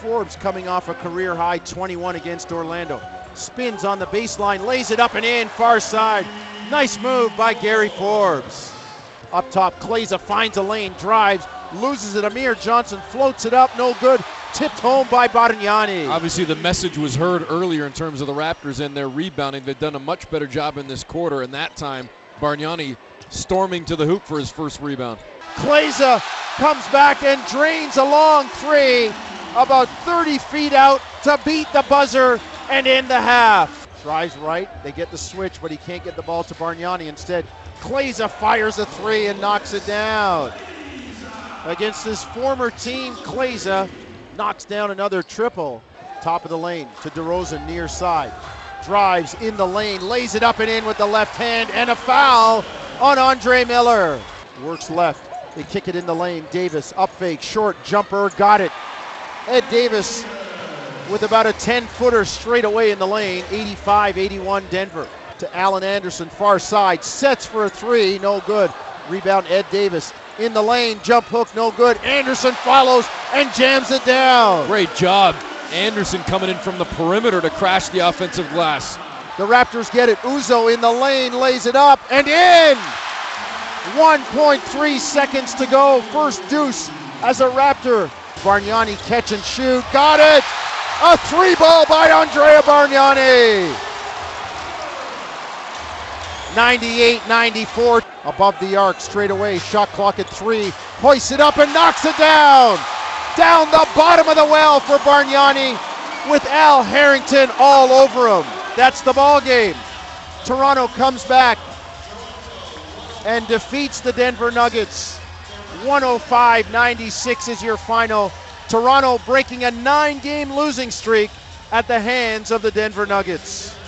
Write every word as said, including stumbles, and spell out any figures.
Forbes coming off a career high twenty-one against Orlando. Spins on the baseline, lays it up and in, far side. Nice move by Gary Forbes. Up top, Kleza finds a lane, drives, loses it. Amir Johnson floats it up, no good. Tipped home by Bargnani. Obviously the message was heard earlier in terms of the Raptors and their rebounding. They've done a much better job in this quarter, and that time Bargnani storming to the hoop for his first rebound. Kleza comes back and drains a long three, about thirty feet out to beat the buzzer and end the half. Tries right, they get the switch, but he can't get the ball to Bargnani. Instead, Kleza fires a three and knocks it down. Against his former team, Kleza knocks down another triple. Top of the lane to DeRozan, near side. Drives in the lane, lays it up and in with the left hand, and a foul on Andre Miller. Works left, they kick it in the lane. Davis, up fake, short jumper, got it. Ed Davis with about a ten-footer straight away in the lane. eighty-five eighty-one Denver. To Allen Anderson, far side, sets for a three, no good. Rebound Ed Davis in the lane, jump hook, no good. Anderson follows and jams it down. Great job. Anderson coming in from the perimeter to crash the offensive glass. The Raptors get it. Uzo in the lane, lays it up and in. one point three seconds to go. First deuce as a Raptor. Bargnani catch and shoot, got it. A three ball by Andrea Bargnani. ninety-eight ninety-four. Above the arc, straight away, shot clock at three. Hoists it up and knocks it down. Down the bottom of the well for Bargnani with Al Harrington all over him. That's the ball game. Toronto comes back and defeats the Denver Nuggets. one oh five ninety-six is your final. Toronto breaking a nine-game losing streak at the hands of the Denver Nuggets.